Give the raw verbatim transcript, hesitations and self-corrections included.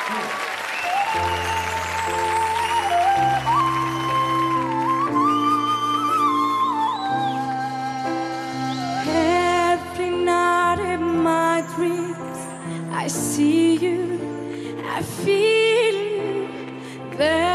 Every night in my dreams, I see you, I feel you there.